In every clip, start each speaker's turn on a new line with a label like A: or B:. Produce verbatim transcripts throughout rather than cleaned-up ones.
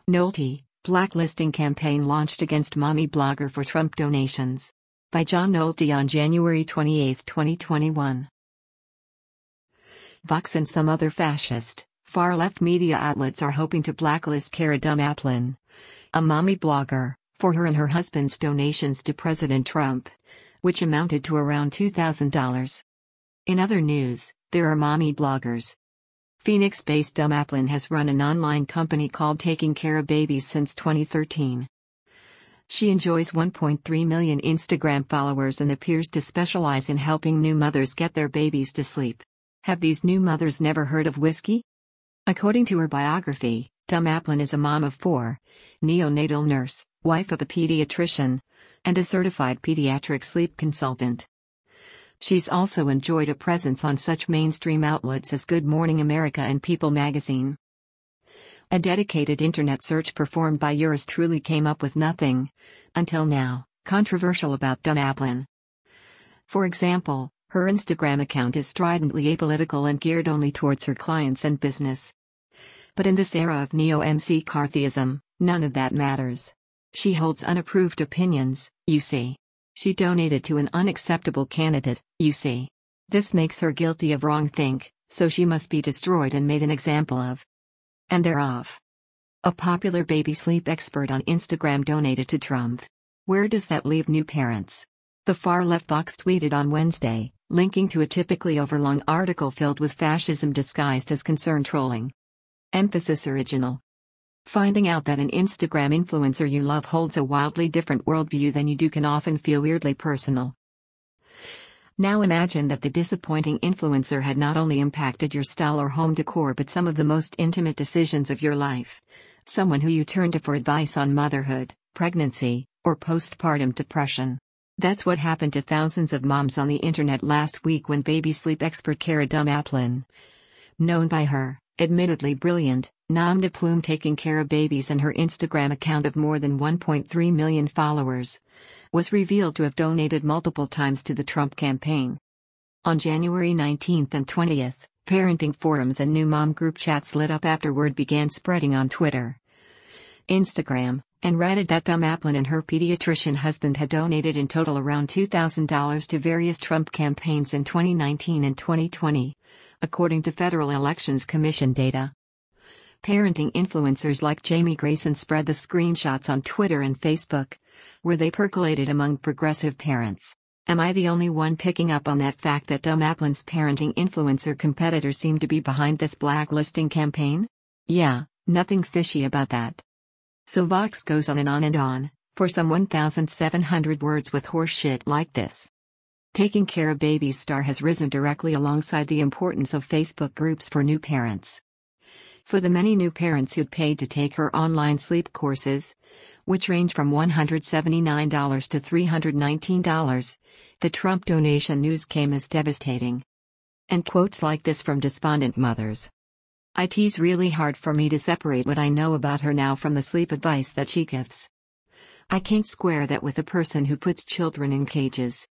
A: Nolte, blacklisting campaign launched against mommy blogger for Trump donations. By John Nolte on January twenty-eighth, twenty twenty-one. Vox and some other fascist, far-left media outlets are hoping to blacklist Cara Dumaplin, a mommy blogger, for her and her husband's donations to President Trump, which amounted to around two thousand dollars. In other news, there are mommy bloggers. Phoenix-based Dumaplin has run an online company called Taking Cara Babies since twenty thirteen. She enjoys one point three million Instagram followers and appears to specialize in helping new mothers get their babies to sleep. Have these new mothers never heard of whiskey? According to her biography, Dumaplin is a mom of four, neonatal nurse, wife of a pediatrician, and a certified pediatric sleep consultant. She's also enjoyed a presence on such mainstream outlets as Good Morning America and People magazine. A dedicated internet search performed by yours truly came up with nothing, until now, controversial about Dumaplin. For example, her Instagram account is stridently apolitical and geared only towards her clients and business. But in this era of neo-M C Carthyism, none of that matters. She holds unapproved opinions, you see. She donated to an unacceptable candidate, you see. This makes her guilty of wrongthink, so she must be destroyed and made an example of. And they're off. A popular baby sleep expert on Instagram donated to Trump. Where does that leave new parents? The far-left Vox tweeted on Wednesday, linking to a typically overlong article filled with fascism disguised as concern trolling. Emphasis original. Finding out that an Instagram influencer you love holds a wildly different worldview than you do can often feel weirdly personal. Now imagine that the disappointing influencer had not only impacted your style or home decor but some of the most intimate decisions of your life. Someone who you turn to for advice on motherhood, pregnancy, or postpartum depression. That's what happened to thousands of moms on the internet last week when baby sleep expert Cara Dumaplin, known by her admittedly brilliant nom de plume Taking Cara Babies and her Instagram account of more than one point three million followers, was revealed to have donated multiple times to the Trump campaign. On January nineteenth and twentieth, parenting forums and new mom group chats lit up after word began spreading on Twitter, Instagram, and Reddit that Dumaplin and her pediatrician husband had donated in total around two thousand dollars to various Trump campaigns in twenty nineteen and twenty twenty, according to Federal Elections Commission data. Parenting influencers like Jamie Grayson spread the screenshots on Twitter and Facebook, where they percolated among progressive parents. Am I the only one picking up on that fact that Dumaplin's parenting influencer competitors seem to be behind this blacklisting campaign? Yeah, nothing fishy about that. So Vox goes on and on and on, for some one thousand seven hundred words with horseshit like this. Taking Cara Babies star has risen directly alongside the importance of Facebook groups for new parents. For the many new parents who'd paid to take her online sleep courses, which range from one hundred seventy-nine dollars to three hundred nineteen dollars, the Trump donation news came as devastating. And quotes like this from despondent mothers. It's really hard for me to separate what I know about her now from the sleep advice that she gives. I can't square that with a person who puts children in cages.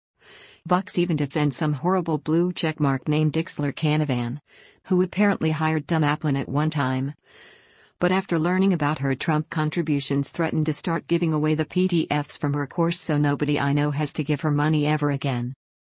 A: Vox even defends some horrible blue checkmark named Dixler Canavan, who apparently hired Dumaplin at one time, but after learning about her Trump contributions threatened to start giving away the P D Fs from her course so nobody I know has to give her money ever again.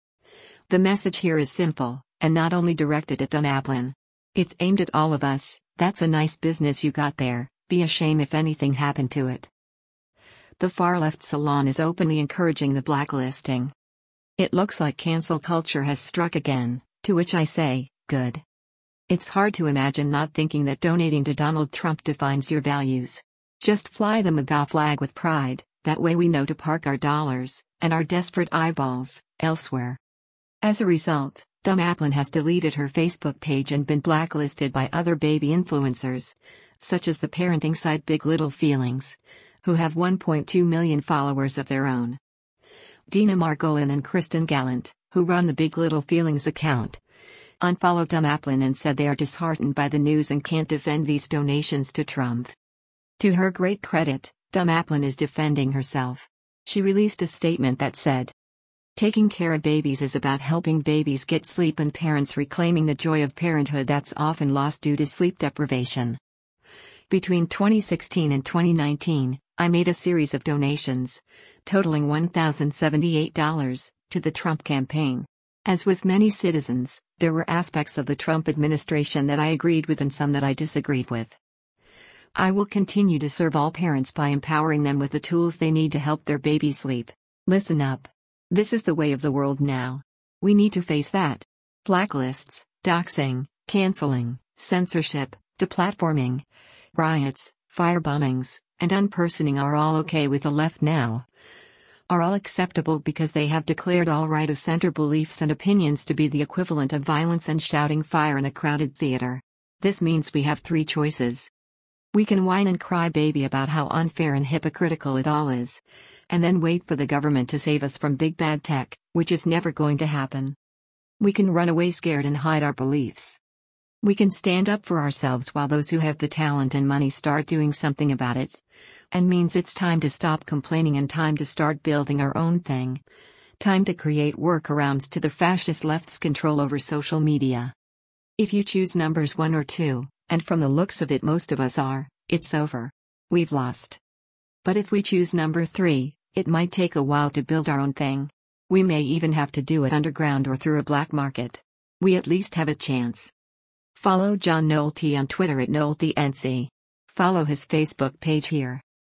A: The message here is simple, and not only directed at Dumaplin. It's aimed at all of us. That's a nice business you got there, be a shame if anything happened to it. The far-left salon is openly encouraging the blacklisting. It looks like cancel culture has struck again, to which I say, good. It's hard to imagine not thinking that donating to Donald Trump defines your values. Just fly the MAGA flag with pride, that way we know to park our dollars, and our desperate eyeballs, elsewhere. As a result, Dumaplin has deleted her Facebook page and been blacklisted by other baby influencers, such as the parenting site Big Little Feelings, who have one point two million followers of their own. Dina Margolin and Kristen Gallant, who run the Big Little Feelings account, unfollowed Dumaplin and said they are disheartened by the news and can't defend these donations to Trump. To her great credit, Dumaplin is defending herself. She released a statement that said, "Taking Cara Babies is about helping babies get sleep and parents reclaiming the joy of parenthood that's often lost due to sleep deprivation. Between twenty sixteen and twenty nineteen, I made a series of donations, totaling one thousand seventy-eight dollars, to the Trump campaign. As with many citizens, there were aspects of the Trump administration that I agreed with and some that I disagreed with. I will continue to serve all parents by empowering them with the tools they need to help their babies sleep. Listen up. This is the way of the world now. We need to face that. Blacklists, doxing, canceling, censorship, deplatforming, riots, firebombings, and unpersoning are all okay with the left now. Are all acceptable because they have declared all right of center beliefs and opinions to be the equivalent of violence and shouting fire in a crowded theater. This means we have three choices. We can whine and cry baby about how unfair and hypocritical it all is, and then wait for the government to save us from big bad tech, which is never going to happen. We can run away scared and hide our beliefs. We can stand up for ourselves while those who have the talent and money start doing something about it. And means it's time to stop complaining and time to start building our own thing. Time to create workarounds to the fascist left's control over social media. If you choose numbers one or two, and from the looks of it most of us are, it's over. We've lost. But if we choose number three, it might take a while to build our own thing. We may even have to do it underground or through a black market. We at least have a chance. Follow John Nolte on Twitter at NolteNC. Follow his Facebook page here.